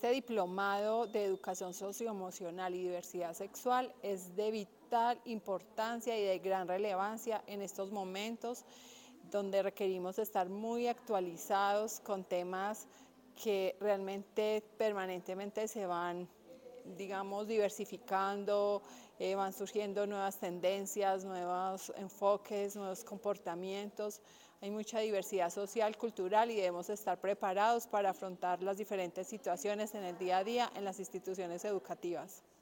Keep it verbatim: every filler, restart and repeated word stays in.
Este diplomado de educación socioemocional y diversidad sexual es de vital importancia y de gran relevancia en estos momentos donde requerimos estar muy actualizados con temas que realmente permanentemente se van, digamos, diversificando, eh, van surgiendo nuevas tendencias, nuevos enfoques, nuevos comportamientos. Hay mucha diversidad social, cultural y debemos estar preparados para afrontar las diferentes situaciones en el día a día en las instituciones educativas.